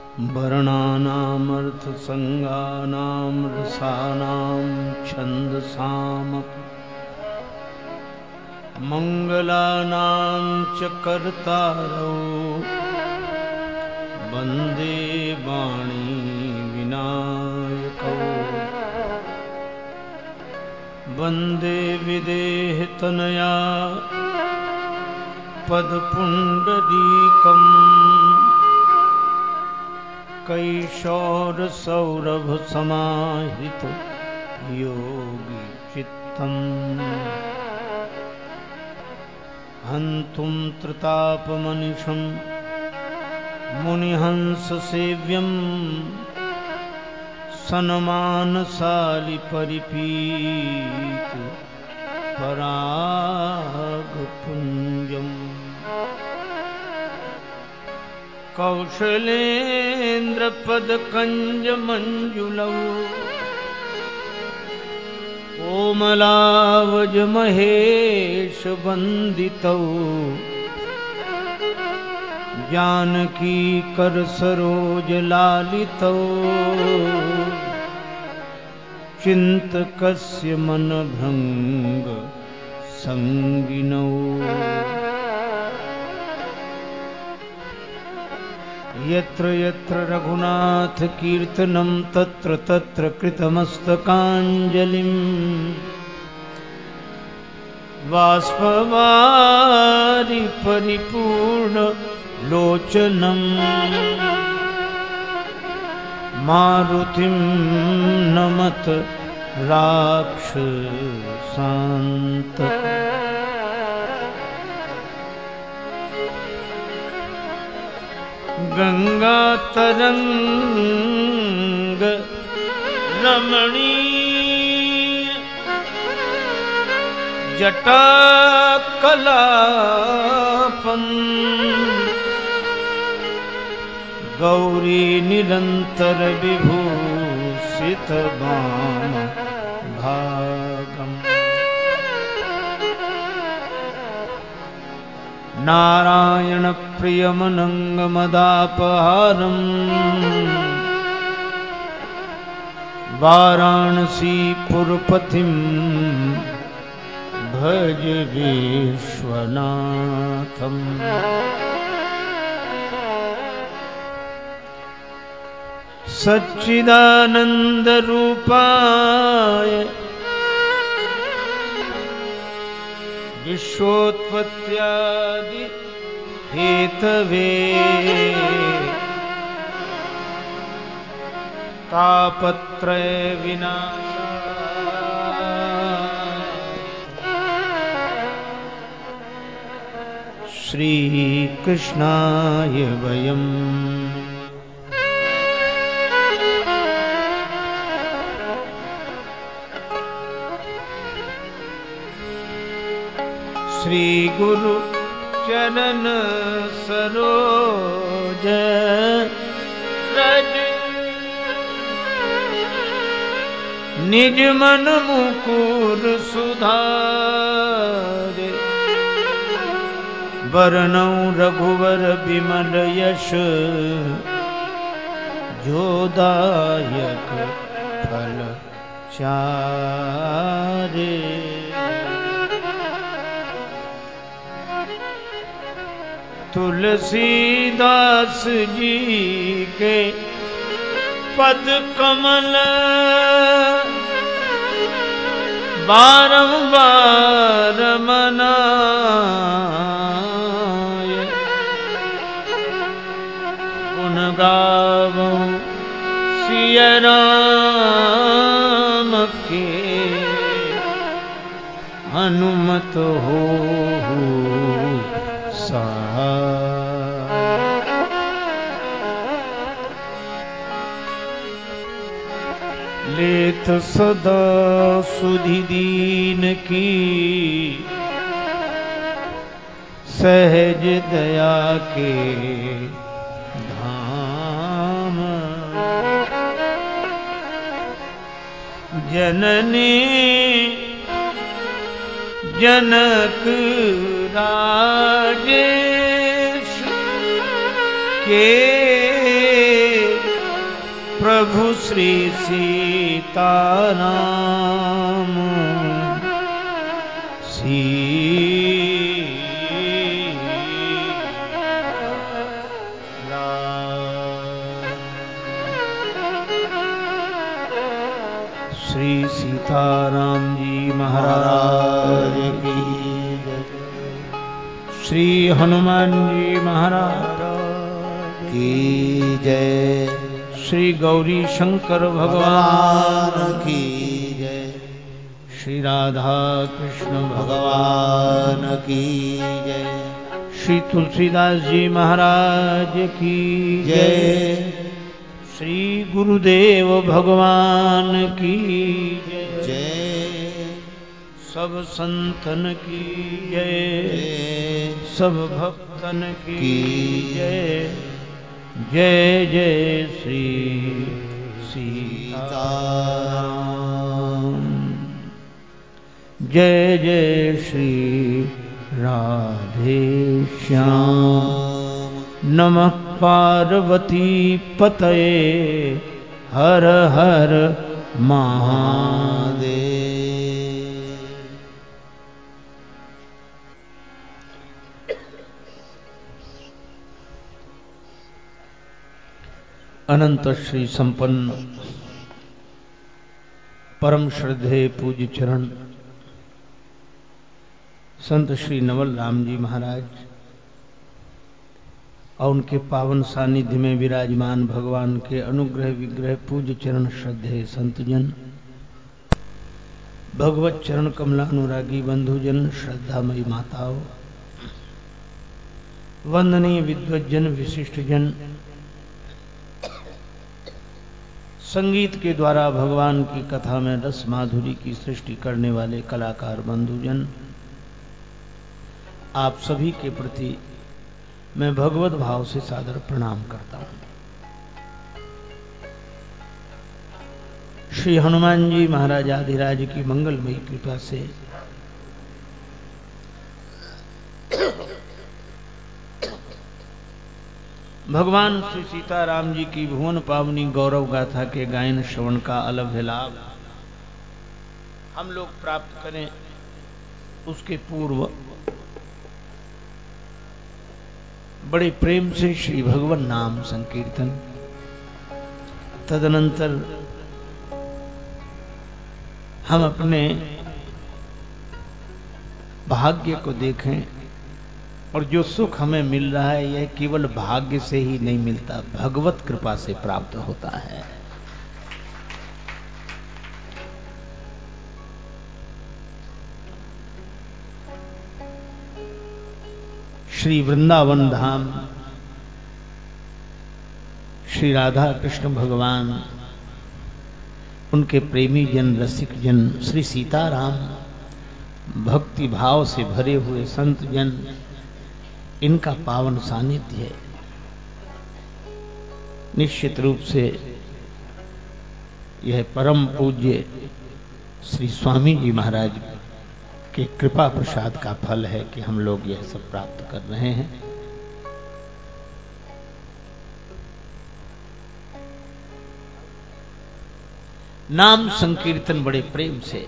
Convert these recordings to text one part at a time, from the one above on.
वर्णानामर्थसंज्ञानां रसानां छन्दसामपि मङ्गलानां च कर्तारौ वन्दे वाणी विनायकौ वन्दे विदेहतनया पदपुण्डरीकम् कैशोरसौरभसमाहित योगी चित्तम् हन्तुं त्रितापमनिशं मुनिहंससेव्यम् सन्मानशालिपरिपीत परागपुञ्जम् कौशलेन्द्रपदकञ्जमञ्जुलौ कोमलावजमहेशवन्दितौ जानकीकरसरोजलालितौ चिन्तकस्य मनभङ्ग संगिनौ यत्र यत्र रघुनाथकीर्तनं तत्र तत्र कृतमस्तकाञ्जलिं बाष्पवारि परिपूर्णलोचनं मारुतिं नमत राक्षसान्तकम् गंगातरंग रमणीय जटाकलापम् गौरी निरंतर विभूषित वाम भागम् नारायण प्रियमनंगमदापहारम् वाराणसीपुरपतिं भज विश्वनाथम् सच्चिदानन्दरूपाय विश्वोत्पत्त्यादि हेतवे तापत्रय विनाशाय श्रीकृष्णाय वयम् श्री गुरु चरण सरोज रज निज मन मुकुर सुधारे वरनौ रघुवर बिमल यश जोदायक फल चारे तुलसीदास जी के पद कमल बारंबार मनाए गुण गावों सिया राम के हनुमत हो लेत सदा सुधि दीन की सहज दया के धाम जननी जनक राजेश के प्रभु श्री सीताराम श्री सीताराम जी महाराज की जय। श्री हनुमान जी महाराज की जय। श्री गौरी शंकर भगवान की जय। श्री राधा कृष्ण भगवान की जय। श्री तुलसीदास जी महाराज की जय। श्री गुरुदेव भगवान की जय। सब संतन की जय। सब भक्तन की जय। जय जय श्री सीताराम। जय जय श्री राधे श्याम। नमः पार्वती पतये हर हर महादेव। अनंत श्री संपन्न परम श्रद्धेय पूज्य चरण संत श्री नवल राम जी महाराज और उनके पावन सानिध्य में विराजमान भगवान के अनुग्रह विग्रह पूज्य चरण श्रद्धेय संतजन, भगवत चरण कमलानुरागी बंधुजन, श्रद्धामयी माताओं, वंदनीय विद्वज्जन, विशिष्ट जन, संगीत के द्वारा भगवान की कथा में रस माधुरी की सृष्टि करने वाले कलाकार बंधुजन, आप सभी के प्रति मैं भगवत भाव से सादर प्रणाम करता हूं। श्री हनुमान जी महाराज आदिराज की मंगलमयी कृपा से भगवान श्री सीताराम जी की भुवन पावनी गौरव गाथा के गायन श्रवण का अलभ्य लाभ हम लोग प्राप्त करें, उसके पूर्व बड़े प्रेम से श्री भगवान नाम संकीर्तन, तदनंतर हम अपने भाग्य को देखें और जो सुख हमें मिल रहा है यह केवल भाग्य से ही नहीं मिलता, भगवत कृपा से प्राप्त होता है। श्री वृंदावन धाम, श्री राधा कृष्ण भगवान, उनके प्रेमी जन, रसिक जन, श्री सीताराम, भक्ति भाव से भरे हुए संत जन, इनका पावन सानिध्य निश्चित रूप से यह परम पूज्य श्री स्वामी जी महाराज के कृपा प्रसाद का फल है कि हम लोग यह सब प्राप्त कर रहे हैं। नाम संकीर्तन बड़े प्रेम से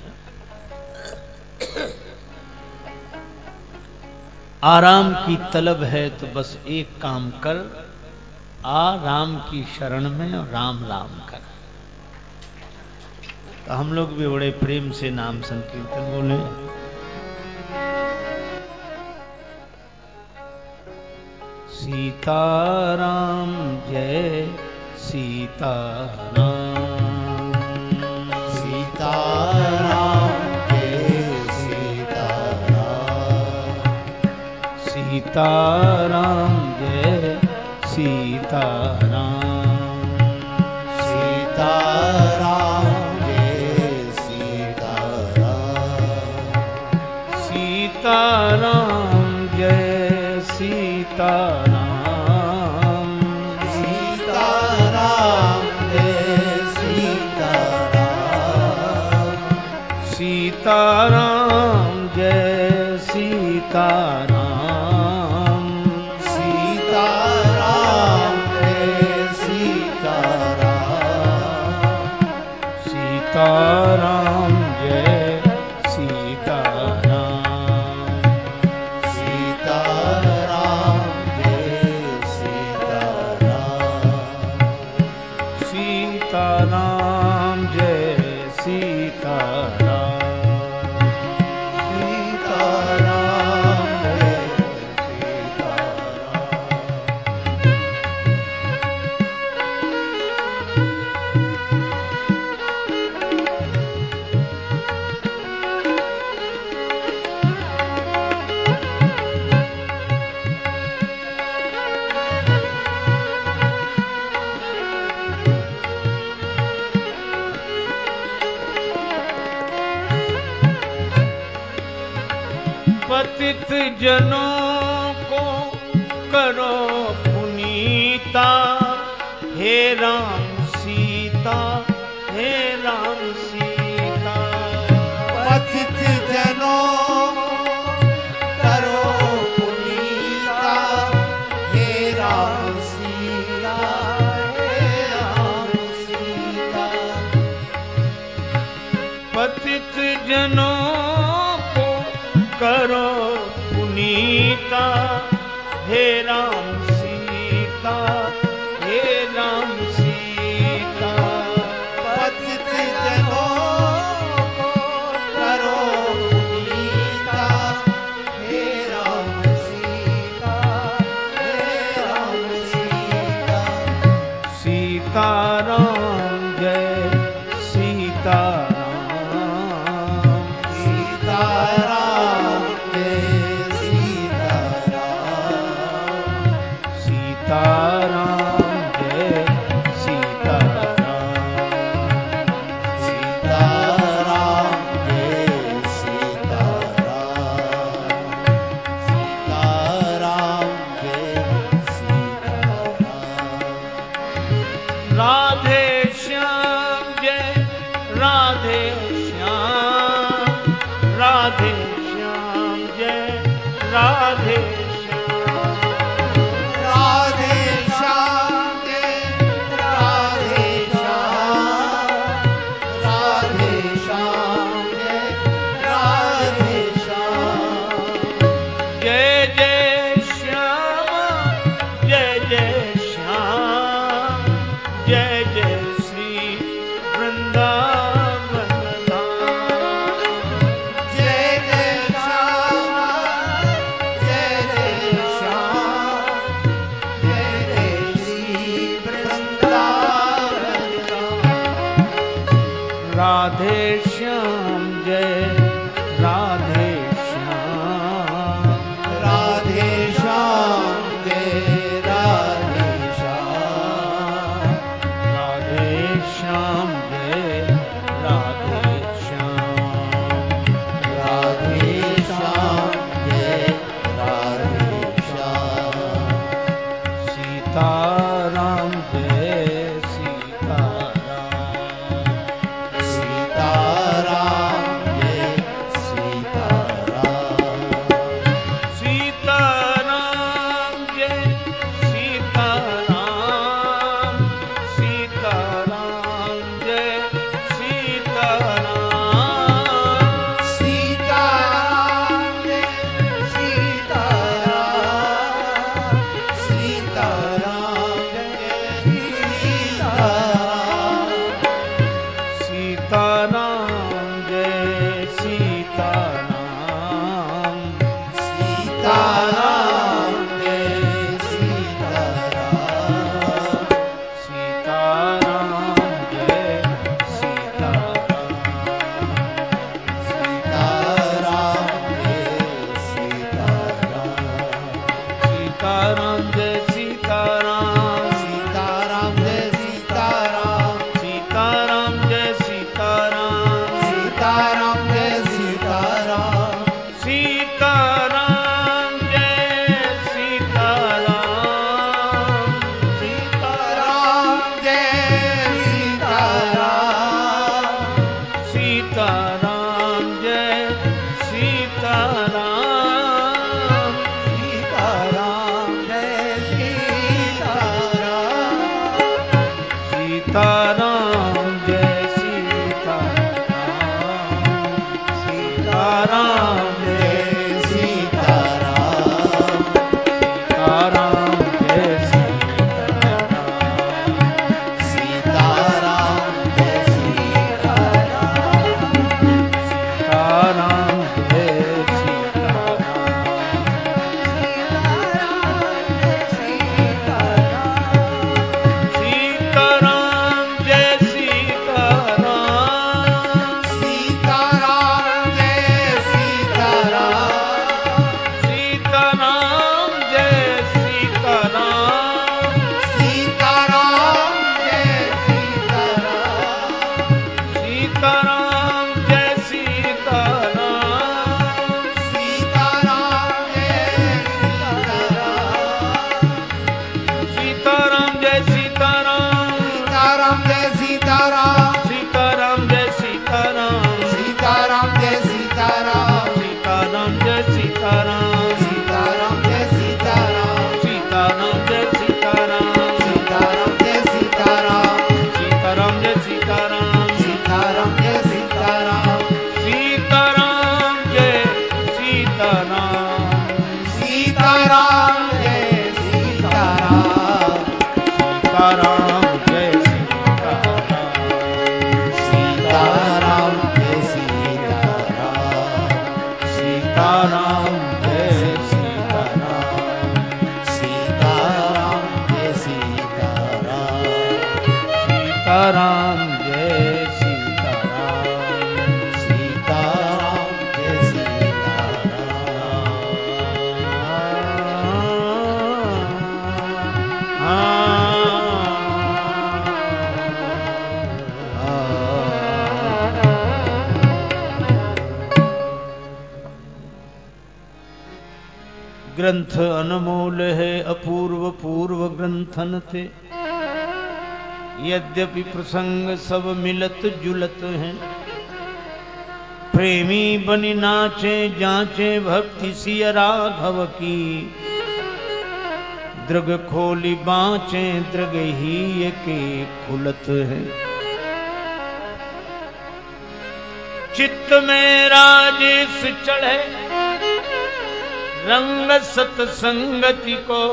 आराम की तलब है तो बस एक काम कर, आ राम की शरण में और राम राम कर। तो हम लोग भी बड़े प्रेम से नाम संकीर्तन बोले। सीताराम जय सीताराम, सीताराम जय सीताराम, सीताराम जय सीताराम, सीताराम जय सीताराम, सीताराम जय सीताराम, सीताराम जय सीताराम, सीताराम जय सीताराम, सीताराम जय सीताराम, सीताराम जय सीताराम। सीताराम जय सीताराम। सीताराम जय सीताराम। सीताराम जय सीताराम। पतित जनों को करो पुनीता, हे राम सीता, हे राम सीता। पतित जनों करो पुनीता, हे राम सीता, हे राम सीता। पतित जनों को करो पुनीता, हे राम सीता, हे राम सीता। पतित जनों को करो पुनीता, हे राम सीता, हे राम सीता। सीताराम जय सीताराम। सीताराम जय सीताराम। सीताराम जय सीताराम। सीताराम जय सीताराम। सीताराम जय सीताराम। राधे श्याम जय राधे श्याम। राधे श्याम जय राधे श्याम। राधे श्याम जय राधे श्याम। राधे श्याम जय राधे श्याम। जय जय श्याम जय जय श्याम। जय जय श्री वृंदावन धाम। जय जय श्याम जय जय श्याम। जय जय श्री वृंदावन धाम। राधे श्याम जय राधे श्याम। राधे श्याम जय राधे श्याम। राधे श्याम जय राधे श्याम। राधे श्याम जय राधे श्याम। सीताराम जय सीताराम। सीताराम सीताराम जय सीताराम, सीताराम जय सीताराम, सीताराम जय सीताराम, सीताराम जय सीताराम, सीताराम जय सीताराम, सीताराम जय सीताराम, सीताराम जय सीताराम, सीताराम जय सीताराम, सीताराम जय सीताराम, सीताराम जय सीताराम, सीताराम जय सीताराम, सीताराम जय सीताराम, सीताराम जय सीताराम, सीताराम जय सीताराम, सीताराम जय सीताराम, सीताराम जय सीताराम, सीताराम जय सीताराम, सीताराम जय ग्रंथ अनमोल है अपूर्व पूर्व ग्रंथन थे, यद्यपि प्रसंग सब मिलत जुलत हैं। प्रेमी बनि नाचे जांचे भक्ति सिय राघव की, दृग खोली बाँचे दृग ही के खुलत है। चित्त में राजेश चढ़े रंग सतसंगति को,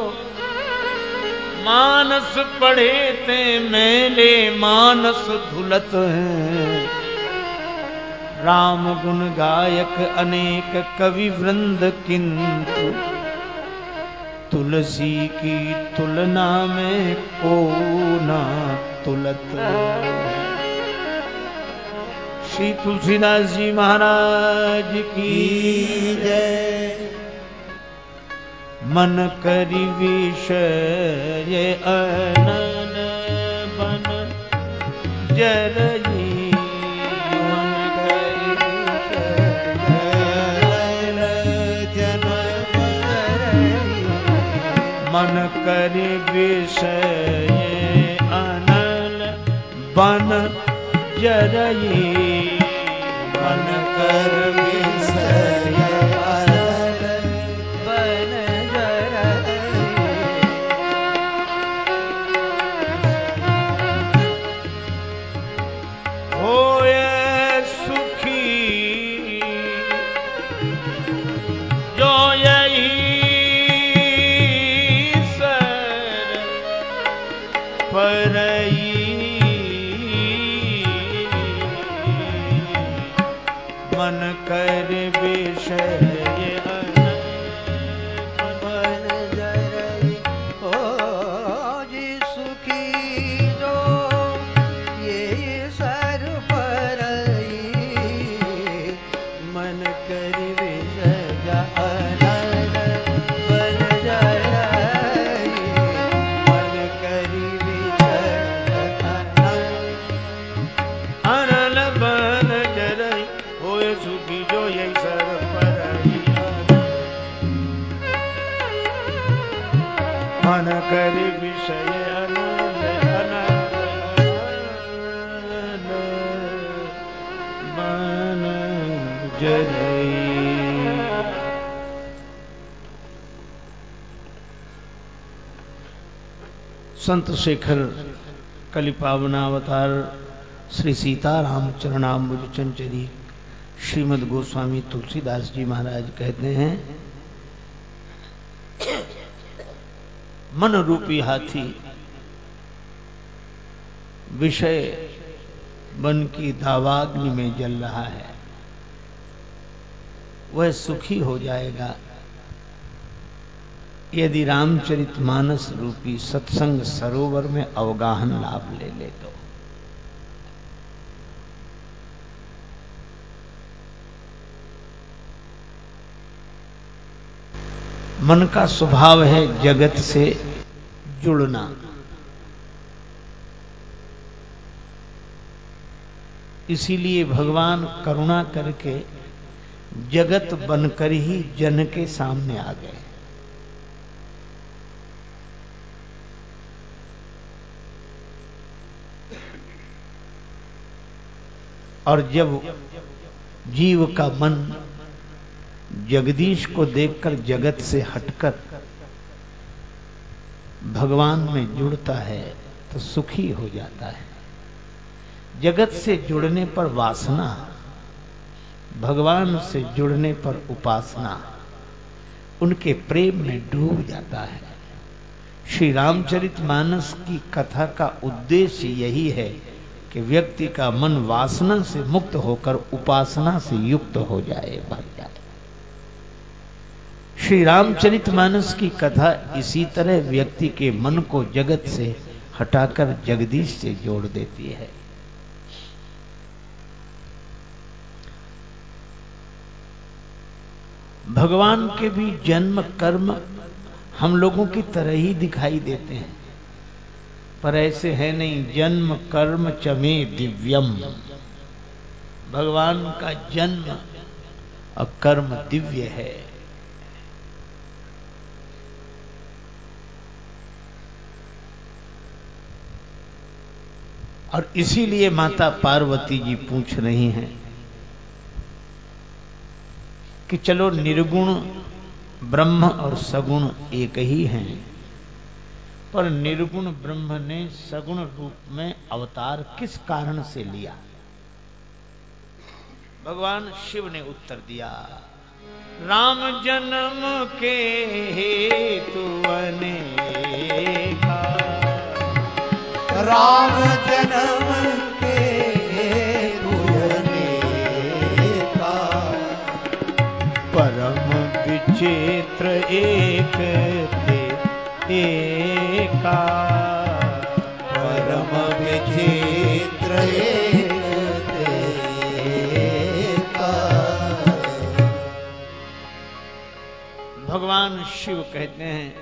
मानस पढ़े ते मेले मानस धुलत हैं। राम गुण गायक अनेक कवि वृंद, किंतु तुलसी की तुलना में को ना तुलत। श्री तुलसीदास जी महाराज की जय। मन करि विषय अनन बन जरई, मन करि मन करि विषय अनल बन जरई, मन कर विषय अनल बन जरई। होए सुखी जो यही परई, मन कर विषय बन जरई। ओ जी सुखी जो ये सर परई, मन कर विषय अनल बन जरई, मन कर विषय अनल बन जरई। होए सुखी जो यही सर परई, मन कर विषय अनल बन जरई। संत शेखर कलि पावनावतार श्री सीताराम चरणाम्बुज चंचरी श्रीमद् गोस्वामी तुलसीदास जी महाराज कहते हैं, मन रूपी हाथी विषय मन की दावाग्नि में जल रहा है, वह सुखी हो जाएगा यदि रामचरितमानस रूपी सत्संग सरोवर में अवगाहन लाभ ले ले तो। मन का स्वभाव है जगत से जुड़ना, इसीलिए भगवान करुणा करके जगत बनकर ही जन के सामने आ गए। और जब जीव का मन जगदीश को देखकर जगत से हटकर भगवान में जुड़ता है तो सुखी हो जाता है। जगत से जुड़ने पर वासना, भगवान से जुड़ने पर उपासना, उनके प्रेम में डूब जाता है। श्री रामचरितमानस की कथा का उद्देश्य यही है कि व्यक्ति का मन वासना से मुक्त होकर उपासना से युक्त हो जाए, भर जाए। श्री रामचरितमानस की कथा इसी तरह व्यक्ति के मन को जगत से हटाकर जगदीश से जोड़ देती है। भगवान के भी जन्म कर्म हम लोगों की तरह ही दिखाई देते हैं, पर ऐसे है नहीं। जन्म कर्म चमे दिव्यम, भगवान का जन्म और कर्म दिव्य है। और इसीलिए माता पार्वती जी पूछ रही हैं कि चलो निर्गुण ब्रह्म और सगुण एक ही हैं, पर निर्गुण ब्रह्म ने सगुण रूप में अवतार किस कारण से लिया? भगवान शिव ने उत्तर दिया, राम जन्म के हेतु अनेका, राम जन्म के हेतु अनेका, परम विचित्र एक थे एका, परम विचित्र एक थे एका। भगवान शिव कहते हैं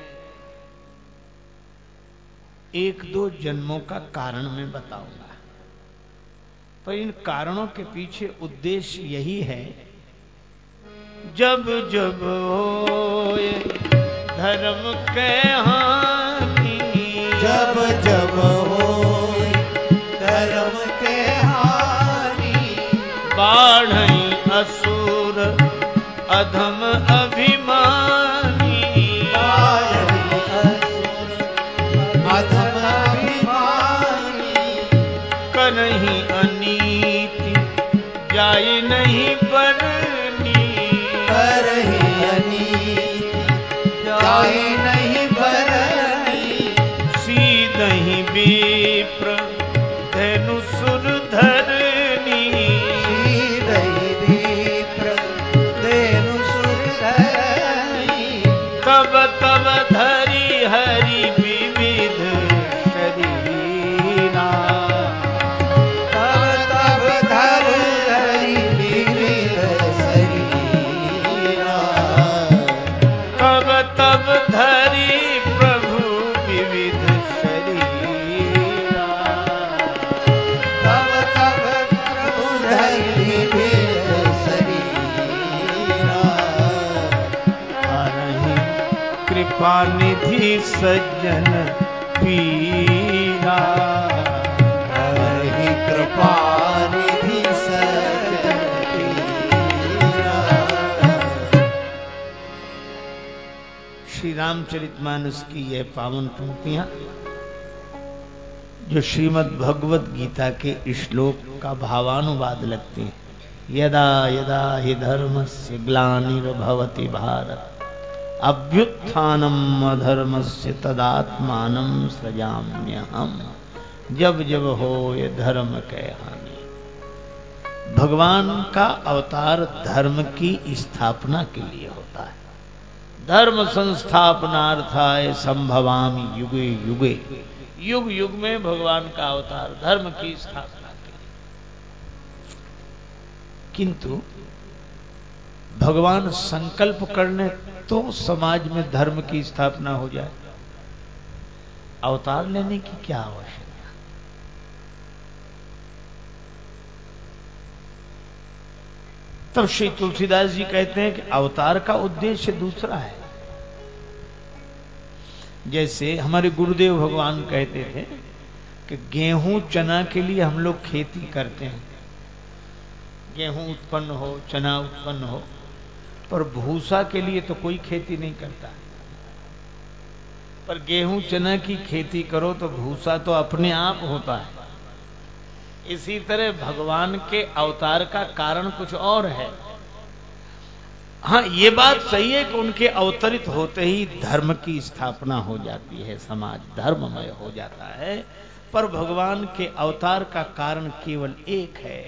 एक दो जन्मों का कारण मैं बताऊंगा, पर इन कारणों के पीछे उद्देश्य यही है, जब जब होए धर्म के हानि, जब जब होए धर्म के हानि, बाढ़ई असुर अधम अभिमानी, बाढ़ई असुर अधम अभिमानी, करहीं अनीति जाय नहीं बरनी, करहीं अनीति जाय नहीं बरनी, सीधहि विप्र धनु सुर धरनी, सीधहि विप्र धेनु सुर धरनी, तब तब धरि हरि विविध शरीरा, तब तब धरि विविध शरीरा, तब तब धरि प्रभु विविध शरीरा, तब तब प्रभु धरि विविध शरीरा, हरहि कृपा निधि सज्जन पीरा, हरि कृपा निधि सज्जन पीरा। श्री रामचरितमानस की यह पावन पंक्तियां जो श्रीमद् भगवत गीता के श्लोक का भावानुवाद लगते हैं, यदा यदा हि धर्मस्य ग्लानिर्भवति भारत अभ्युत्थानम् अधर्मस्य तदात्मानं सृजाम्यहम्, जब जब हो ये धर्म के हानि। भगवान का अवतार धर्म की स्थापना के लिए होता है। धर्म संस्थापनार्थाय संभवामि युगे युगे, युग युग में भगवान का अवतार धर्म की स्थापना के लिए। किंतु भगवान संकल्प करने तो समाज में धर्म की स्थापना हो जाए, अवतार लेने की क्या आवश्यकता? तब श्री तुलसीदास जी कहते हैं कि अवतार का उद्देश्य दूसरा है। जैसे हमारे गुरुदेव भगवान कहते थे कि गेहूं चना के लिए हम लोग खेती करते हैं, गेहूं उत्पन्न हो, चना उत्पन्न हो, पर भूसा के लिए तो कोई खेती नहीं करता। पर गेहूं चना की खेती करो तो भूसा तो अपने आप होता है। इसी तरह भगवान के अवतार का कारण कुछ और है। हाँ, ये बात सही है कि उनके अवतरित होते ही धर्म की स्थापना हो जाती है, समाज धर्ममय हो जाता है। पर भगवान के अवतार का कारण केवल एक है,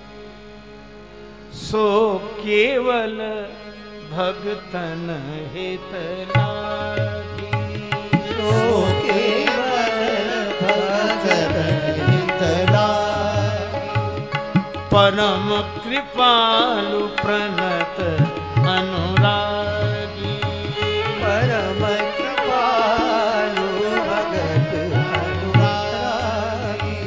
सो केवल भगतन हित लागी। सो केवल भगतन हित लागी। परम कृपालु प्रणत अनुरागी। परम कृपालु भगत अनुरागी।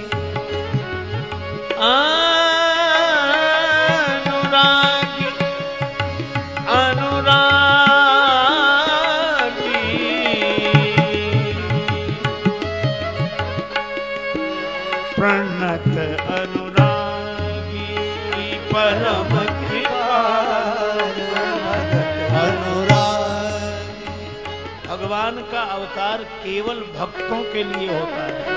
अनुरागी अनुरागी प्रणत अनुरागी। परम भगवान का अवतार केवल भक्तों के लिए होता है,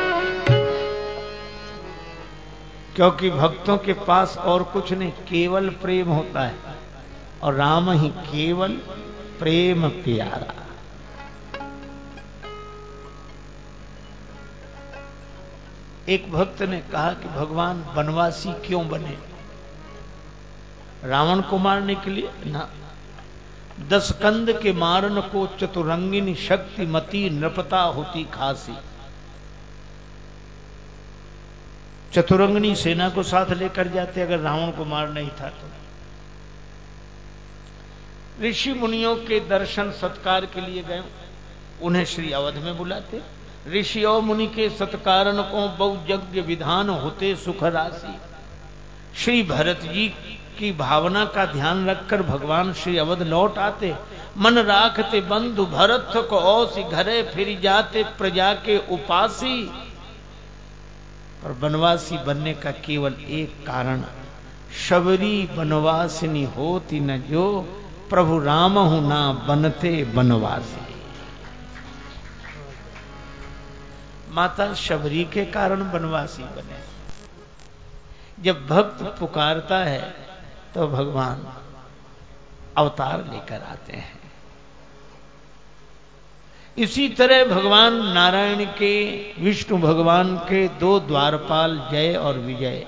क्योंकि भक्तों के पास और कुछ नहीं, केवल प्रेम होता है, और राम ही केवल प्रेम प्यारा। एक भक्त ने कहा कि भगवान वनवासी क्यों बने? रावण को मारने के लिए ना, 10 कंद के मारन को चतुरंगिनी शक्तिमती नृपता होती खासी। चतुरंगिनी सेना को साथ लेकर जाते अगर रावण को मार नहीं था तो। ऋषि मुनियों के दर्शन सत्कार के लिए गए, उन्हें श्री अवध में बुलाते। ऋषि और मुनि के सत्कारण को बहु यज्ञ विधान होते सुख राशि। श्री भरत जी की भावना का ध्यान रखकर भगवान श्री अवध लौट आते। मन राखते बंधु भरत को औसी, घरे फिर जाते प्रजा के उपासी। और वनवासी बनने का केवल एक कारण, शबरी वनवासिनी होती न जो, प्रभु राम हूं ना बनते वनवासी। माता शबरी के कारण वनवासी बने। जब भक्त पुकारता है तो भगवान अवतार लेकर आते हैं। इसी तरह भगवान नारायण के, विष्णु भगवान के 2 द्वारपाल जय और विजय,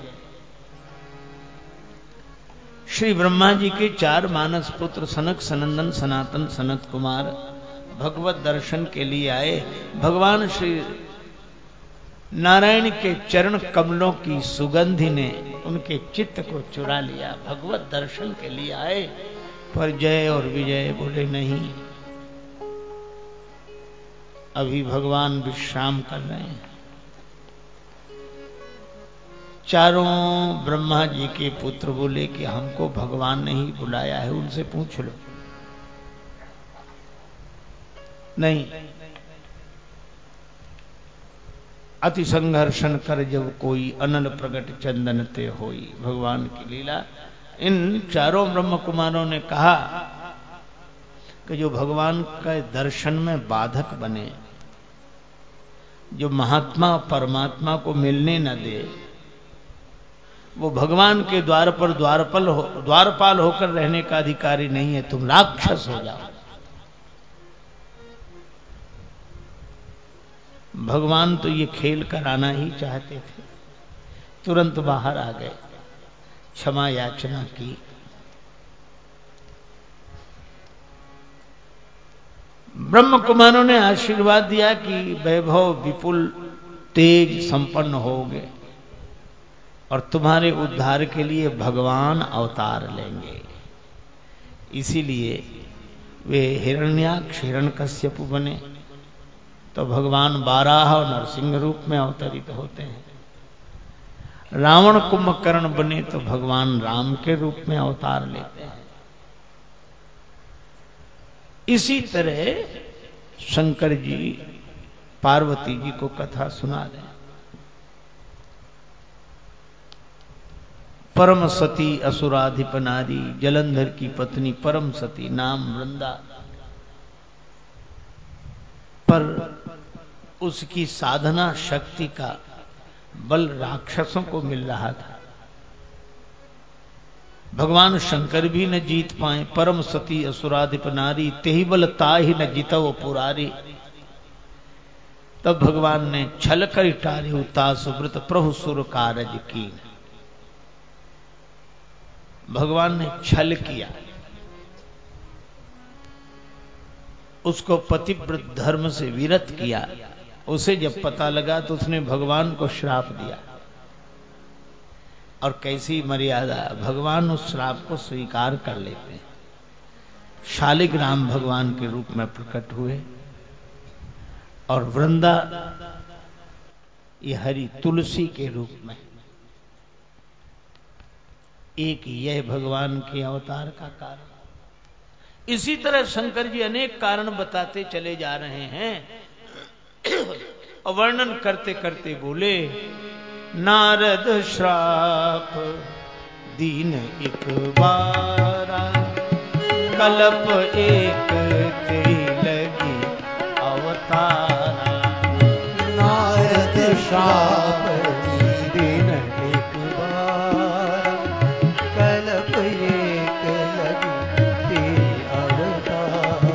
श्री ब्रह्मा जी के 4 मानस पुत्र सनक सनंदन सनातन सनत कुमार भगवत दर्शन के लिए आए। भगवान श्री नारायण के चरण कमलों की सुगंधि ने उनके चित्त को चुरा लिया। भगवत दर्शन के लिए आए, पर जय और विजय बोले नहीं, अभी भगवान विश्राम कर रहे हैं। चारों ब्रह्मा जी के पुत्र बोले कि हमको भगवान ने ही बुलाया है, उनसे पूछ लो। नहीं, अति संघर्षण कर जब कोई, अनल प्रगट चंदन ते होई। भगवान की लीला। इन चारों ब्रह्म कुमारों ने कहा कि जो भगवान के दर्शन में बाधक बने, जो महात्मा परमात्मा को मिलने न दे, वो भगवान के द्वार पर द्वारपाल होकर रहने का अधिकारी नहीं है। तुम राक्षस हो जाओ। भगवान तो ये खेल कराना ही चाहते थे, तुरंत बाहर आ गए, क्षमा याचना की। ब्रह्म कुमारों ने आशीर्वाद दिया कि वैभव विपुल तेज संपन्न होगे और तुम्हारे उद्धार के लिए भगवान अवतार लेंगे। इसीलिए वे हिरण्याक्ष हिरण्यकश्यप बने तो भगवान बाराह और नरसिंह रूप में अवतरित होते हैं। रावण कुंभकर्ण बने तो भगवान राम के रूप में अवतार लेते हैं। इसी तरह शंकर जी पार्वती जी को कथा सुना रहे हैं। परम सती असुराधिप नारी, जलंधर की पत्नी परम सती, नाम वृंदा। पर उसकी साधना शक्ति का बल राक्षसों को मिल रहा था। भगवान शंकर भी न जीत पाए। परम सती असुराधिप नारी, तेहि बल ताहि न जीतव पुरारी। तब भगवान ने छल कर टारे तासु व्रत प्रभु सुर कारज की। भगवान ने छल किया, उसको पतिव्रत धर्म से विरत किया। उसे जब पता लगा तो उसने भगवान को श्राप दिया। और कैसी मर्यादा, भगवान उस श्राप को स्वीकार कर लेते हैं। शालिग्राम भगवान के रूप में प्रकट हुए और वृंदा ये हरी तुलसी के रूप में। एक यह भगवान के अवतार का कारण। इसी तरह शंकर जी अनेक कारण बताते चले जा रहे हैं और वर्णन करते करते बोले, नारद श्राप दीन एक बारा, कल्प एक ते लगी अवतारा। नारद श्राप दीन एक बारा, कल्प एक लगी ते अवतारा।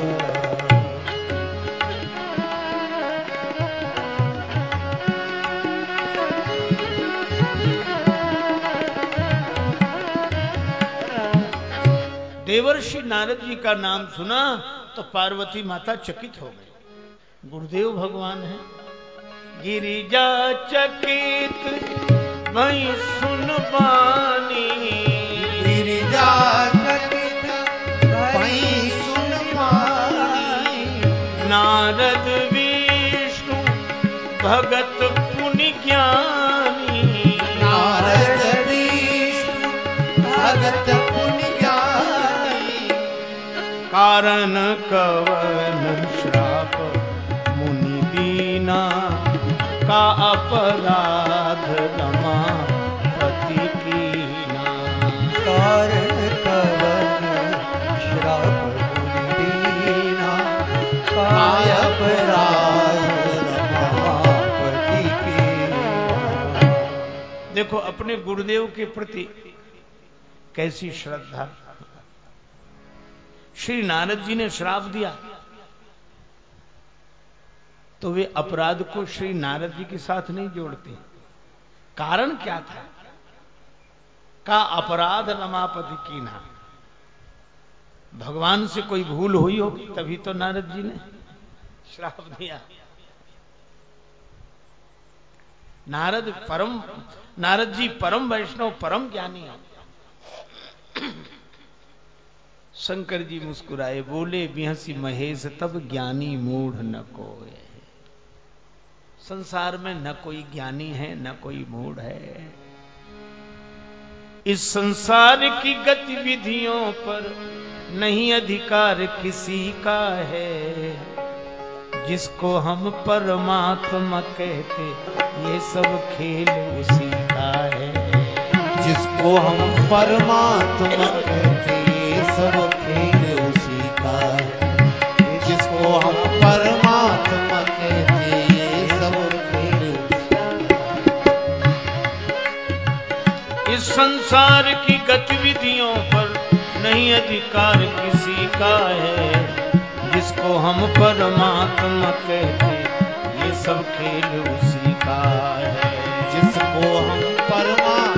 देवर्षि नारद जी का नाम सुना तो पार्वती माता चकित हो गई। गुरुदेव भगवान है। गिरिजा चकित भई सुन बानी, गिरिजा चकित भई सुन बानी। नारद विष्णु भगत पुनि ज्ञानी। नारद विष्णु भगत पुनि ज्ञानी। कारण कवन श्राप मुनि दीना, का अपराध रमापति कीना। कारण कवन श्राप मुनि दीना, का अपराध रमापति कीना। देखो अपने गुरुदेव के प्रति कैसी श्रद्धा। श्री नारद जी ने श्राप दिया तो वे अपराध को श्री नारद जी के साथ नहीं जोड़ते। कारण क्या था? का अपराध रमापति कीना। भगवान से कोई भूल हुई होगी तभी तो नारद जी ने श्राप दिया। नारद जी परम वैष्णव परम ज्ञानी है। शंकर जी मुस्कुराए, बोले, बिहसी महेश तब ज्ञानी मूढ़ न कोय। संसार में न कोई ज्ञानी है न कोई मूढ़ है। इस संसार की गतिविधियों पर नहीं अधिकार किसी का है। जिसको हम परमात्मा कहते ये सब खेल उसी का है। जिसको हम परमात्मा कहते ये सब खेल उसी का है। जिसको हम परमात्मा कहते ये सब खेल उसी का है। इस संसार की गतिविधियों पर नहीं अधिकार किसी का है। जिसको हम परमात्मा कहते ये सब खेल उसी का है। जिसको हम परमात्मा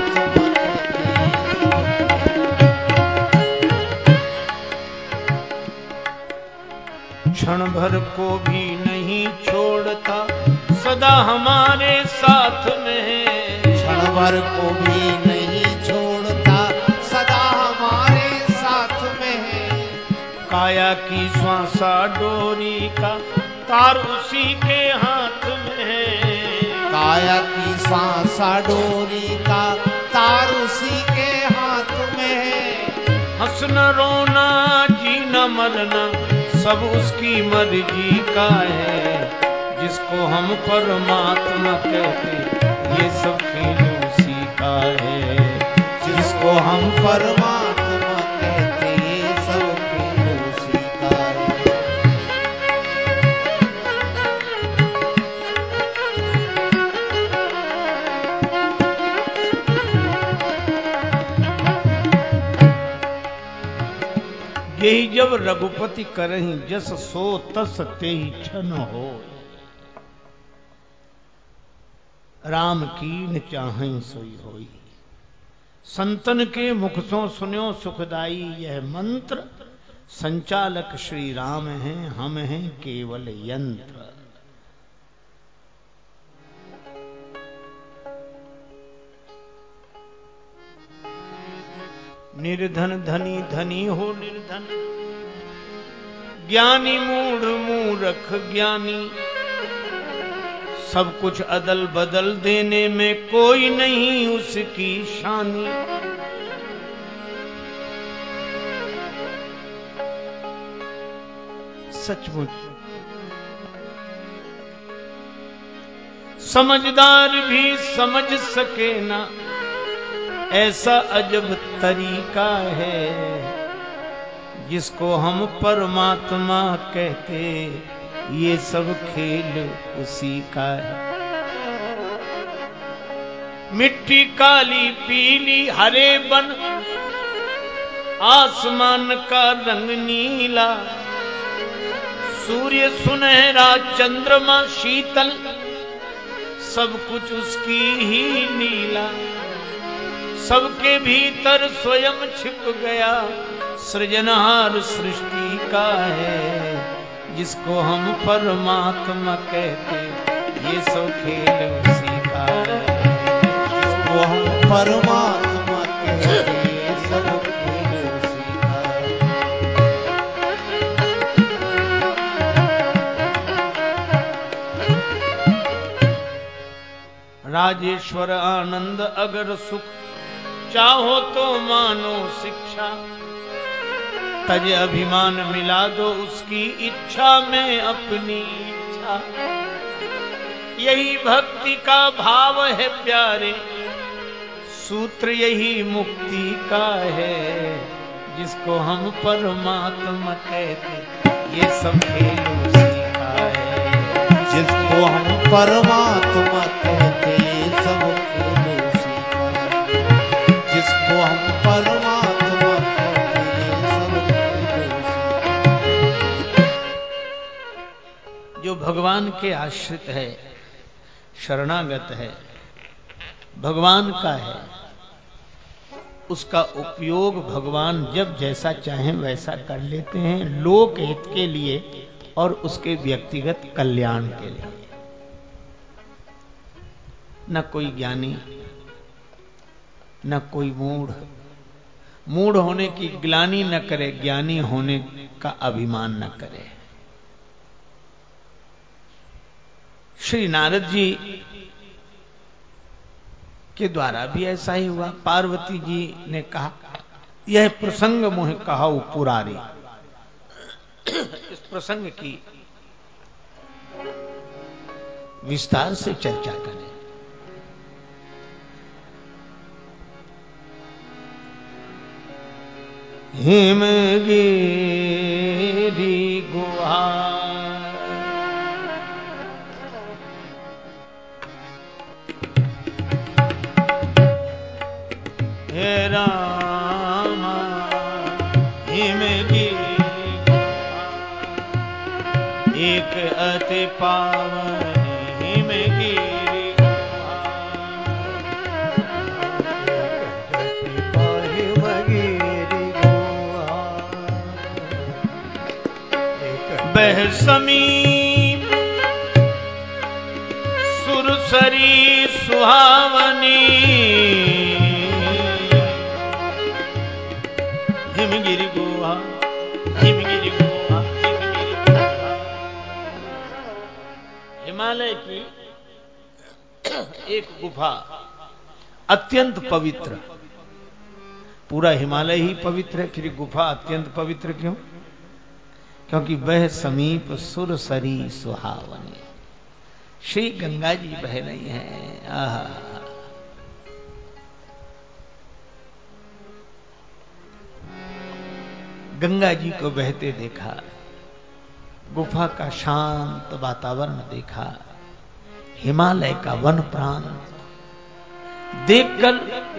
क्षण भर को भी नहीं छोड़ता सदा हमारे साथ में है। क्षण भर को भी नहीं छोड़ता सदा हमारे साथ में है। काया की श्वासा डोरी का तार उसी के हाथ में है। काया की सांसा डोरी का तार उसी के हाथ में है। हंसना रोना जीना मरना सब उसकी मर्जी का है। जिसको हम परमात्मा कहते ये सब खेल उसी का है। जिसको परमात्मा कहते ये सब खेल उसी का है। यही जब रघुपति करहि जस सो तस तेहि छन हो। राम कीन चाहें सोई होई। संतन के मुख सो सुन्यो सुखदाई यह मंत्र। संचालक श्री राम हैं हम हैं केवल यंत्र। निर्धन धनी धनी हो निर्धन। ज्ञानी मूढ़ मूर्ख ज्ञानी। सब कुछ अदल बदल देने में कोई नहीं उसकी शानी। सचमुच समझदार भी समझ सके ना ऐसा अजब तरीका है। जिसको हम परमात्मा कहते ये सब खेल उसी का है। मिट्टी काली पीली हरे बन आसमान का रंग नीला। सूर्य सुनहरा चंद्रमा शीतल सब कुछ उसकी ही लीला। सबके भीतर स्वयं छिप गया सृजनहार सृष्टि का है। जिसको हम परमात्मा कहते ये सब खेल उसी का है। जिसको हम परमात्मा कहते ये सब खेल उसी का है। राजेश्वर आनंद अगर सुख चाहो तो मानो शिक्षा। तज अभिमान मिला दो उसकी इच्छा में अपनी इच्छा। यही भक्ति का भाव है प्यारे सूत्र यही मुक्ति का है। जिसको हम परमात्मा कहते ये सब खेल उसी का है। जिसको हम परमात्मा कहते ये सब खेल उसी का है। जिसको हम परमात्मा कहते ये सब खेल उसी का है। जो भगवान के आश्रित है शरणागत है भगवान का है उसका उपयोग भगवान जब जैसा चाहें वैसा कर लेते हैं लोक हित के लिए और उसके व्यक्तिगत कल्याण के लिए। न कोई ज्ञानी न कोई मूढ़ होने की ग्लानि न करे ज्ञानी होने का अभिमान न करे। श्री नारद जी के द्वारा भी ऐसा ही हुआ। पार्वती जी ने कहा यह प्रसंग मोह कहाऊ पुरारी। इस प्रसंग की विस्तार से चर्चा करें। हिमगिरी गुहा हे राम हिमगिरी एक अति पावन हिमगिरी बह समीप सुरसरी सुहावनी हिमगिरी गुहा हिमगिरी गुहा हिमगिरी गुहा। हिमालय की एक गुफा अत्यंत पवित्र। पूरा हिमालय ही पवित्र है फिर गुफा अत्यंत पवित्र क्यों? क्योंकि वह समीप सुरसरी सुहावनी श्री गंगा जी बह रही हैं। गंगा जी को बहते देखा, गुफा का शांत वातावरण देखा, हिमालय का वन प्रांत देखकर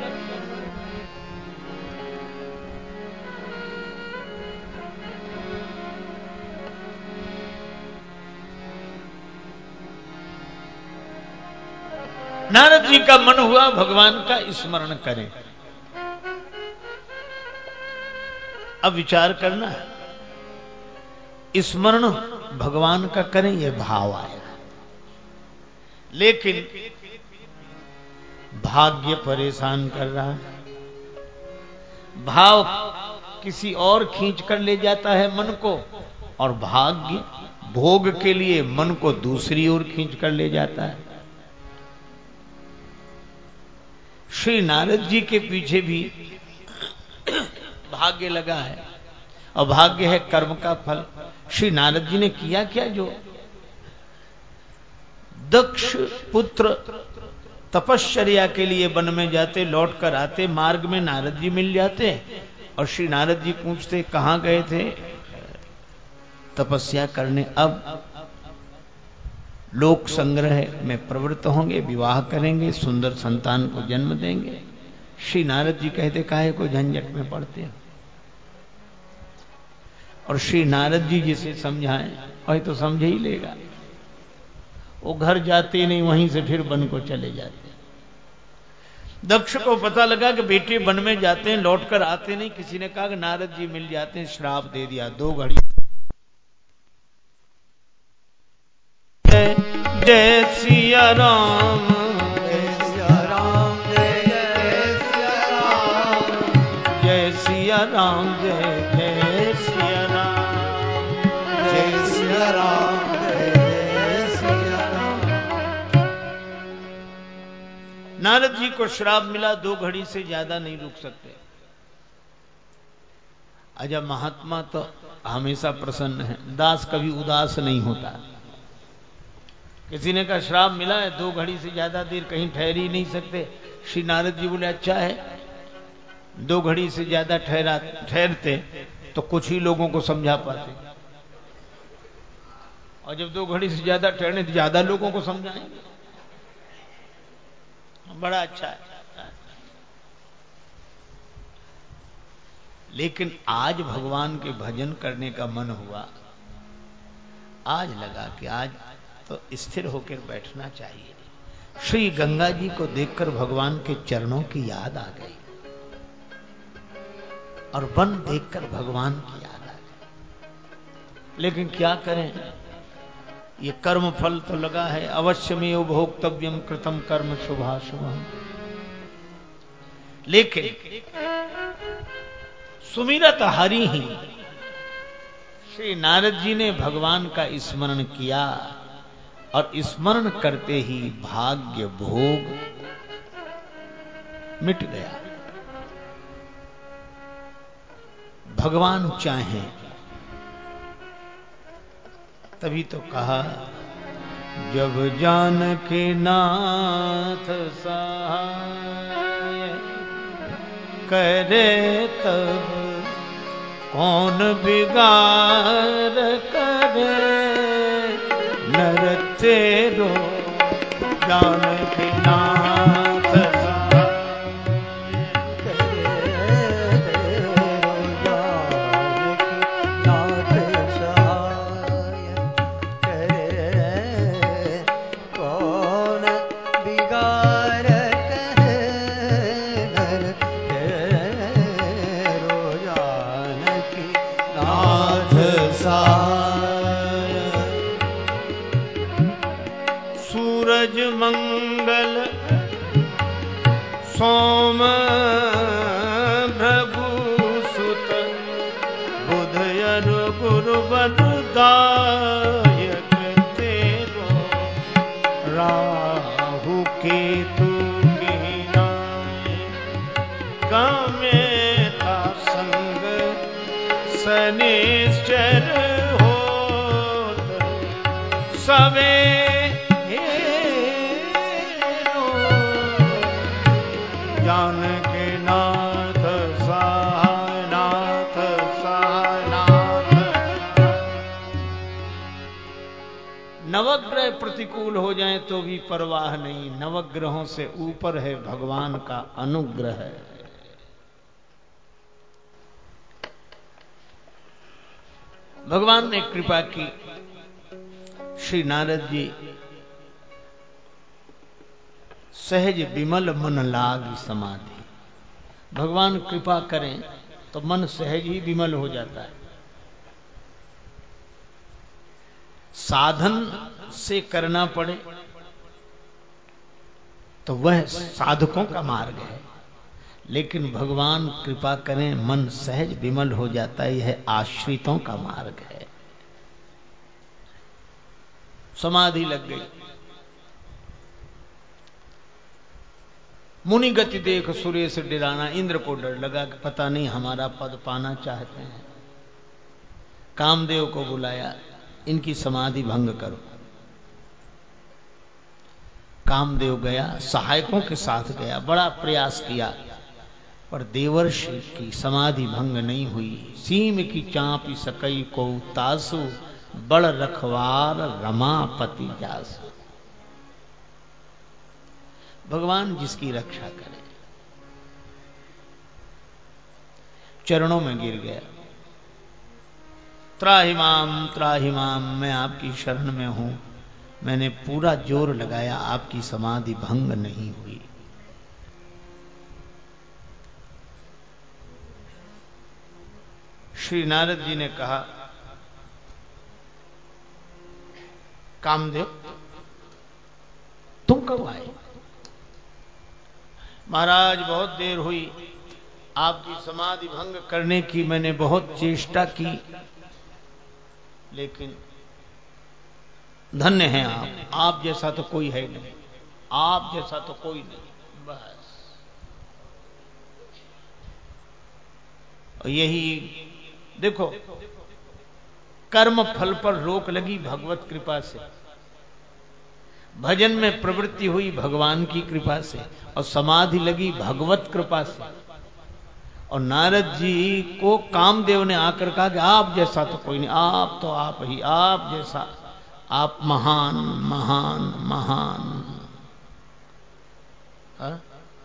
नारद जी का मन हुआ भगवान का स्मरण करें। अब विचार करना, स्मरण भगवान का करें, यह भाव आया, लेकिन भाग्य परेशान कर रहा है। भाव किसी और खींच कर ले जाता है मन को, और भाग्य भोग के लिए मन को दूसरी ओर खींच कर ले जाता है। श्री नारद जी के पीछे भी भाग्य लगा है, और भाग्य है कर्म का फल। श्री नारद जी ने किया क्या? जो दक्ष पुत्र तपश्चर्या के लिए वन में जाते, लौट कर आते, मार्ग में नारद जी मिल जाते, और श्री नारद जी पूछते कहां गए थे? तपस्या करने। अब लोक संग्रह में प्रवृत्त होंगे, विवाह करेंगे, सुंदर संतान को जन्म देंगे। श्री नारद जी कहते काहे को झंझट में पड़ते हो? और श्री नारद जी जिसे समझाएं वही तो समझ ही लेगा। वो घर जाते नहीं, वहीं से फिर वन को चले जाते। दक्ष को पता लगा कि बेटे वन में जाते हैं, लौट कर आते नहीं। किसी ने कहा कि नारद जी मिल जाते हैं, श्राप दे दिया। 2 घड़ी जय सिया राम, जय सिया राम, जय सिया राम, जय सिया राम, जय सिया राम, जय सिया राम, जय सिया राम। नारद जी को श्राप मिला, 2 घड़ी से ज्यादा नहीं रुक सकते। अच्छा, महात्मा तो हमेशा प्रसन्न है, दास कभी उदास नहीं होता। किसी ने कहा श्राप मिला है, 2 घड़ी से ज्यादा देर कहीं ठहर ही नहीं सकते। श्री नारद जी बोले अच्छा है, 2 घड़ी से ज्यादा ठहरते तो कुछ ही लोगों को समझा पाते, और जब 2 घड़ी से ज्यादा ठहरने तो ज्यादा लोगों को समझाएंगे। बड़ा अच्छा है। लेकिन आज भगवान के भजन करने का मन हुआ, आज लगा कि आज तो स्थिर होकर बैठना चाहिए। श्री गंगा जी को देखकर भगवान के चरणों की याद आ गई, और वन देखकर भगवान की याद आ गई। लेकिन क्या करें, ये कर्म फल तो लगा है। अवश्यमेव भोक्तव्यम कृतम कर्म शुभाशुभम। लेकिन सुमिरत हरि ही, श्री नारद जी ने भगवान का स्मरण किया, और स्मरण करते ही भाग्य भोग मिट गया। भगवान चाहें तभी तो कहा, जब जानकी नाथ सहाय करे तब कौन बिगाड़ करे। नर तेरो जानकी नाथ सहाय करे, जानकी नाथ सहाय करे, कौन बिगाड़ करे। नर तेरो जानकी नाथ सहाय। सूरज मंगल सोम प्रभु सुत, बुध यरु गुरु बलदायक तेरो। राहु केतु की नाय, गामे था संग शनिश्चर होत। सवे जानकी नाथ सहाय, नाथ सहाय नवग्रह प्रतिकूल हो जाएं तो भी परवाह नहीं, नवग्रहों से ऊपर है भगवान का अनुग्रह। भगवान ने कृपा की, श्री नारद जी सहज विमल मन लाग समाधि। भगवान कृपा करें तो मन सहज ही विमल हो जाता है। साधन से करना पड़े तो वह साधकों का मार्ग है, लेकिन भगवान कृपा करें मन सहज विमल हो जाता है, यह आश्रितों का मार्ग है। समाधि लग गई। मुनि गति देख सुरेश डराना, इंद्र को डर लगा कि पता नहीं हमारा पद पाना चाहते हैं। कामदेव को बुलाया, इनकी समाधि भंग करो। कामदेव गया, सहायकों के साथ गया, बड़ा प्रयास किया, पर देवर्षि की समाधि भंग नहीं हुई। सीम की चांपी सकई को तासु, बड़ रखवार रमापति जासु। भगवान जिसकी रक्षा करे, चरणों में गिर गया। त्राहिमाम, मैं आपकी शरण में हूं। मैंने पूरा जोर लगाया, आपकी समाधि भंग नहीं हुई। श्री नारद जी ने कहा, कामदेव तुम कब आए? महाराज बहुत देर हुई, आपकी समाधि भंग करने की मैंने बहुत चेष्टा की, लेकिन धन्य हैं आप जैसा तो कोई है नहीं, आप जैसा तो कोई नहीं। बस यही देखो, कर्म फल पर रोक लगी भगवत कृपा से, भजन में प्रवृत्ति हुई भगवान की कृपा से, और समाधि लगी भगवत कृपा से। और नारद जी को कामदेव ने आकर कहा कि आप जैसा तो कोई नहीं, आप तो आप ही, आप जैसा, आप महान महान महान। हा?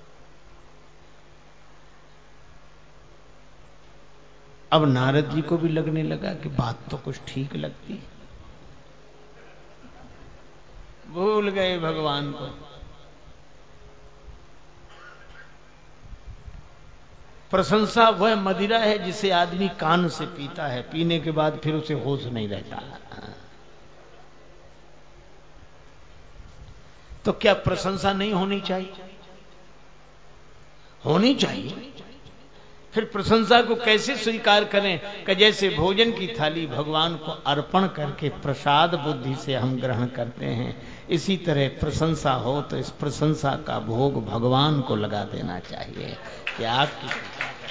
अब नारद जी को भी लगने लगा कि बात तो कुछ ठीक लगती। भूल गए भगवान को। प्रशंसा वह मदिरा है जिसे आदमी कान से पीता है, पीने के बाद फिर उसे होश नहीं रहता। तो क्या प्रशंसा नहीं होनी चाहिए? होनी चाहिए। फिर प्रशंसा को कैसे स्वीकार करें कि जैसे भोजन की थाली भगवान को अर्पण करके प्रसाद बुद्धि से हम ग्रहण करते हैं, इसी तरह प्रशंसा हो तो इस प्रशंसा का भोग भगवान को लगा देना चाहिए कि आपकी कृपा है।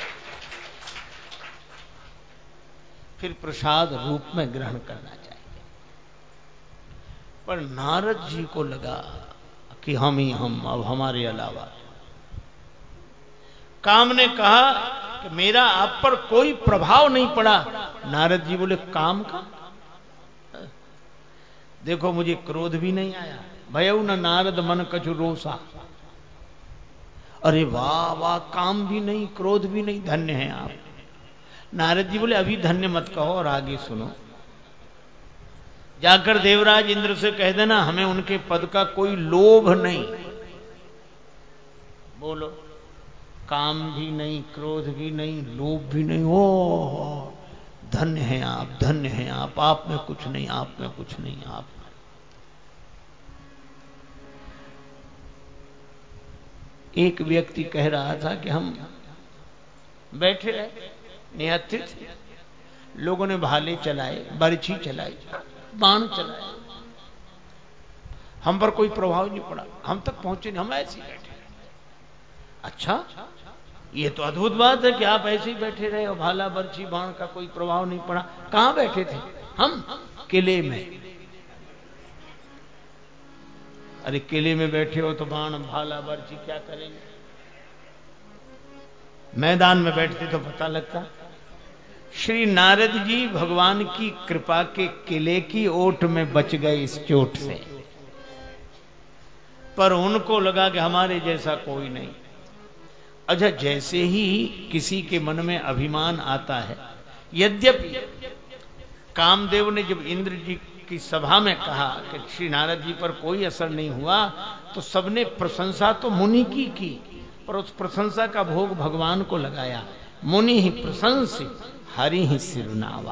फिर प्रसाद रूप में ग्रहण करना चाहिए। पर नारद जी को लगा कि हम ही हम, अब हमारे अलावा। काम ने कहा कि मेरा आप पर कोई प्रभाव नहीं पड़ा। नारद जी बोले, काम का? देखो मुझे क्रोध भी नहीं आया, भयउ न नारद मन कछु रोसा। अरे वाह वाह, काम भी नहीं, क्रोध भी नहीं, धन्य हैं आप। नारद जी बोले, अभी धन्य मत कहो और आगे सुनो। जाकर देवराज इंद्र से कह देना हमें उनके पद का कोई लोभ नहीं। बोलो, काम भी नहीं, क्रोध भी नहीं, लोभ भी नहीं। ओ धन्य हैं आप, धन्य हैं आप में कुछ नहीं, आप में कुछ नहीं, आप में। एक व्यक्ति कह रहा था कि हम बैठे रहे, निहत्थे थे, लोगों ने भाले चलाए, बरछी चलाई, बाण चलाए, हम पर कोई प्रभाव नहीं पड़ा, हम तक पहुंचे नहीं, हम ऐसे ही बैठे। अच्छा, ये तो अद्भुत बात है कि आप ऐसे ही बैठे रहे और भाला बरछी बाण का कोई प्रभाव नहीं पड़ा। कहां बैठे थे? हम किले में। अरे किले में बैठे हो तो बाण भाला बरछी क्या करेंगे? मैदान में बैठते तो पता लगता। श्री नारद जी भगवान की कृपा के किले की ओट में बच गए इस चोट से, पर उनको लगा कि हमारे जैसा कोई नहीं। अच्छा, जैसे ही किसी के मन में अभिमान आता है, यद्यपि कामदेव ने जब इंद्र जी की सभा में कहा कि श्री नारद जी पर कोई असर नहीं हुआ, तो सबने प्रशंसा तो मुनि की, पर उस प्रशंसा का भोग भगवान को लगाया। मुनि ही प्रशंसी हरि ही सिरुनावा।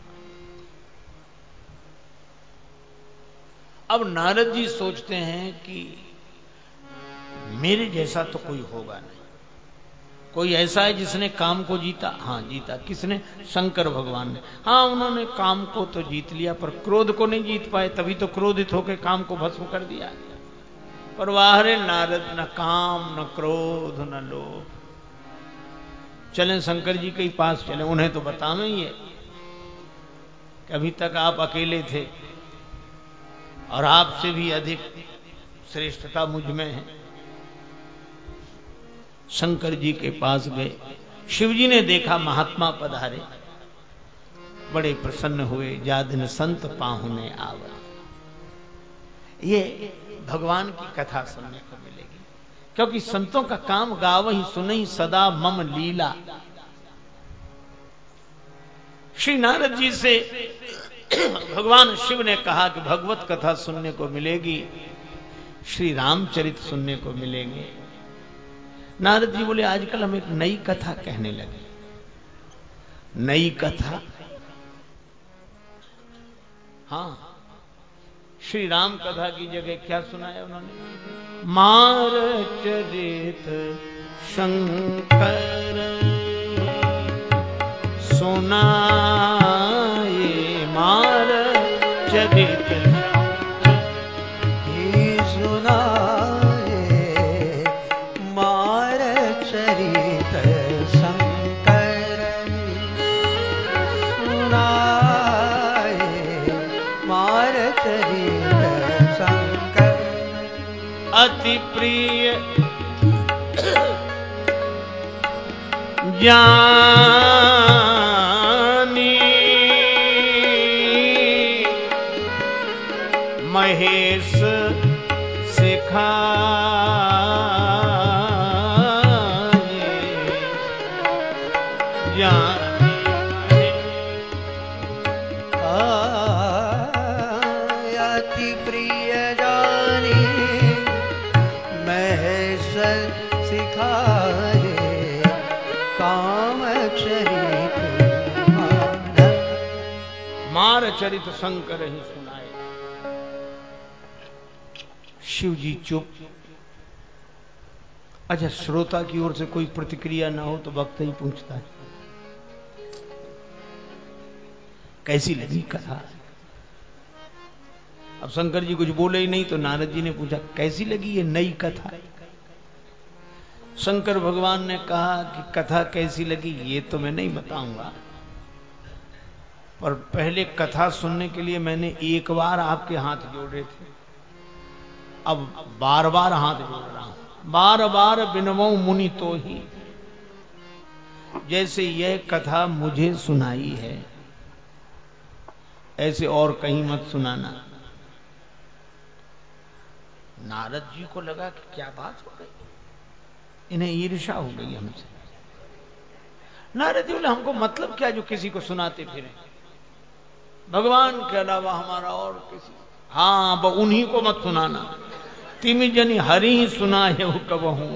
अब नारद जी सोचते हैं कि मेरे जैसा तो कोई होगा नहीं। कोई ऐसा है जिसने काम को जीता? हाँ जीता। किसने? शंकर भगवान ने। हाँ, उन्होंने काम को तो जीत लिया, पर क्रोध को नहीं जीत पाए, तभी तो क्रोधित होकर काम को भस्म कर दिया। पर वाह रे नारद, न काम न क्रोध न लोभ। चलें शंकर जी के पास चलें, उन्हें तो बतावें ये कि अभी तक आप अकेले थे और आपसे भी अधिक श्रेष्ठता मुझ में है। शंकर जी के पास गए। शिव जी ने देखा महात्मा पधारे, बड़े प्रसन्न हुए। जा दिन संत पाहुने आवे। ये भगवान की कथा सुनने को मिलेगी, क्योंकि संतों का काम गावहि सुनहि सदा मम लीला। श्री नारद जी से भगवान शिव ने कहा कि भगवत कथा सुनने को मिलेगी, श्री रामचरित सुनने को मिलेंगे। नारद जी बोले आजकल हम एक नई कथा कहने लगे। नई कथा? हाँ, श्री राम कथा की जगह क्या सुनाया उन्होंने? मार चरित शंकर सुनाए, मार चरित ही सुनाए, मार चरित शंकर सुनाए, मार चरित शंकर। अति प्रिय ज्ञानी महेश सिखाए, अति प्रिय जानी महेश सिखाए, काम चरित मार चरित शंकर ही सुनाए। शिव जी चुप। अच्छा, श्रोता की ओर से कोई प्रतिक्रिया ना हो तो भक्त ही पूछता है कैसी लगी कथा। अब शंकर जी कुछ बोले ही नहीं, तो नारद जी ने पूछा कैसी लगी ये नई कथा। शंकर भगवान ने कहा कि कथा कैसी लगी ये तो मैं नहीं बताऊंगा, पर पहले कथा सुनने के लिए मैंने एक बार आपके हाथ जोड़े थे, अब बार बार हाथ जोड़ रहा हूं। बार बार बिनवो मुनि तो ही। जैसे यह कथा मुझे सुनाई है, ऐसे और कहीं मत सुनाना। नारद जी को लगा कि क्या बात हो गई, इन्हें ईर्ष्या हो गई हमसे। नारद जी बोले हमको मतलब क्या जो किसी को सुनाते फिरे, भगवान के अलावा हमारा और किसी। हाँ, उन्हीं को मत सुनाना। तिमि जनी हरि ही सुनाए कबहू।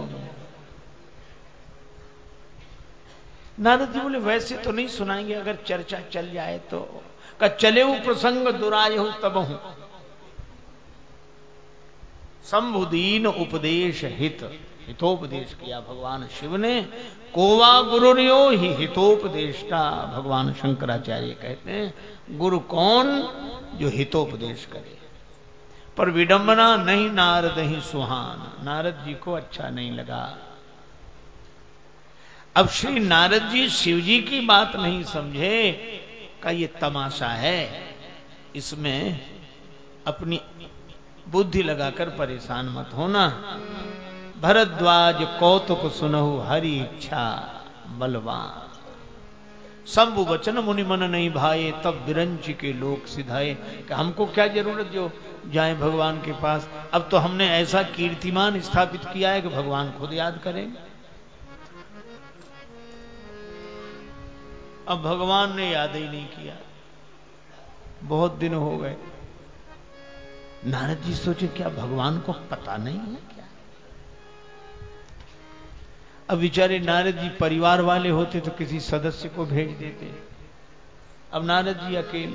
नारद जी बोले वैसे तो नहीं सुनाएंगे, अगर चर्चा चल जाए तो। का चले प्रसंग दुरायहु तबहू, संबुदीन उपदेश हित। हितोपदेश किया भगवान शिव ने। कोवा गुरुर्यो ही हितोपदेष्टा। भगवान शंकराचार्य कहते हैं गुरु कौन? जो हितोपदेश करे। पर विडंबना नहीं नारद ही सुहान। नारद जी को अच्छा नहीं लगा। अब श्री नारद जी शिव जी की बात नहीं समझे का ये तमाशा है, इसमें अपनी बुद्धि लगाकर परेशान मत होना। भरद्वाज कौतुक सुनहु हरि इच्छा बलवान। शंभु वचन मुनि मन नहीं भाए, तब विरंच के लोक सिधाए। कि हमको क्या जरूरत जो जाए भगवान के पास, अब तो हमने ऐसा कीर्तिमान स्थापित किया है कि भगवान खुद याद करेंगे। अब भगवान ने याद ही नहीं किया, बहुत दिन हो गए। नारद जी सोचे क्या भगवान को पता नहीं है क्या? अब बेचारे नारद जी परिवार वाले होते तो किसी सदस्य को भेज देते, अब नारद जी अकेले।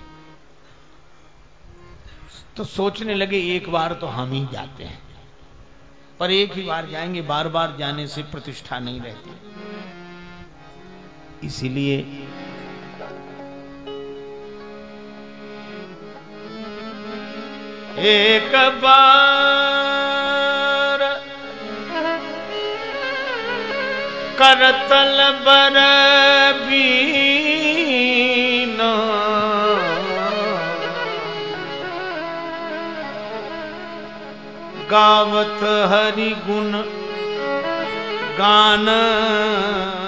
तो सोचने लगे एक बार तो हम ही जाते हैं, पर एक ही बार जाएंगे, बार बार जाने से प्रतिष्ठा नहीं रहती। इसीलिए एक बार करतल बर बीना, गावत हरि गुण गान